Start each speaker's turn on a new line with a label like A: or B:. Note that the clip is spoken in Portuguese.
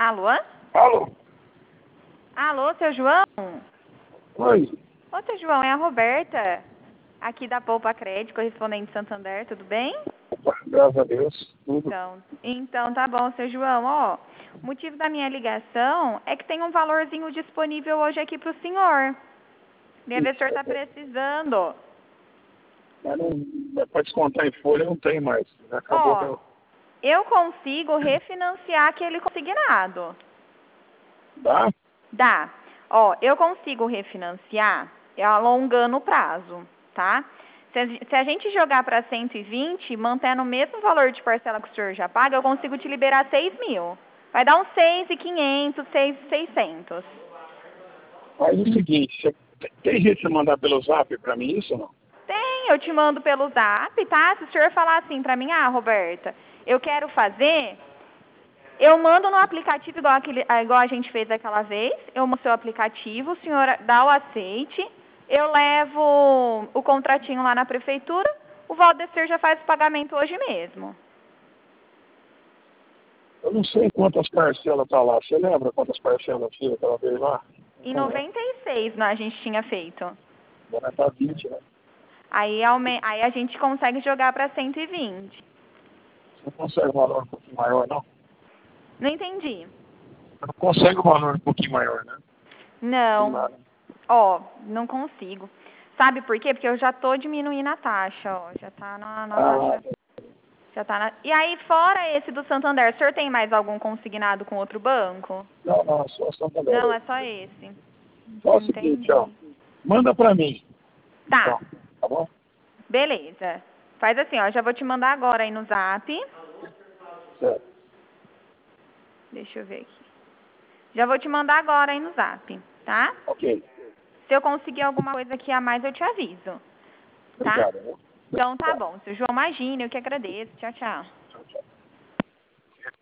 A: Alô?
B: Alô?
A: Alô, seu João?
B: Oi.
A: Ô, seu João, é a Roberta, aqui da Poupa Crédito, correspondente de Santander, tudo bem?
B: Opa, graças a Deus. Tudo.
A: Então tá bom, seu João. Ó, o motivo da minha ligação é que tem um valorzinho disponível hoje aqui pro senhor. Queria ver se o senhor tá precisando.
B: Mas não, para descontar em folha não tem mais. Já acabou.
A: Ó, eu consigo refinanciar aquele consignado.
B: Dá?
A: Dá. Ó, eu consigo refinanciar alongando o prazo, tá? Se a gente jogar para 120, mantendo o mesmo valor de parcela que o senhor já paga, eu consigo te liberar 6 mil. Vai dar uns 6.500, 6.600.
B: Faz o seguinte, tem jeito de você mandar pelo zap para mim isso ou não?
A: Tem, eu te mando pelo zap, tá? Se o senhor falar assim pra mim, Roberta, eu quero fazer, eu mando no aplicativo igual a gente fez aquela vez, eu mando o seu aplicativo, o senhor dá o aceite, eu levo o contratinho lá na prefeitura, o Valdecir já faz o pagamento hoje mesmo.
B: Eu não sei quantas parcelas tá lá. Você lembra quantas parcelas tinha aquela vez lá?
A: Em 96, né, a gente tinha feito.
B: Agora tá 20, né?
A: Aí a gente consegue jogar para 120.
B: Você não consegue um valor um pouquinho maior, não?
A: Não entendi.
B: Você não consegue um valor um pouquinho maior, né?
A: Não. Ó, não consigo. Sabe por quê? Porque eu já tô diminuindo a taxa, ó. Já tá na taxa. Já tá na... E aí, fora esse do Santander, o senhor tem mais algum consignado com outro banco?
B: Não, só Santander.
A: Não, é só esse.
B: Só o seguinte, ó. Manda pra mim.
A: Tá.
B: Tá bom?
A: Beleza. Faz assim, ó. Já vou te mandar agora aí no zap.
B: Certo.
A: Deixa eu ver aqui. Já vou te mandar agora aí no zap, tá?
B: Ok.
A: Se eu conseguir alguma coisa aqui a mais, eu te aviso. Tá?
B: Obrigado, né?
A: Então tá bom. Seu João, imagina, eu que agradeço. Tchau, tchau.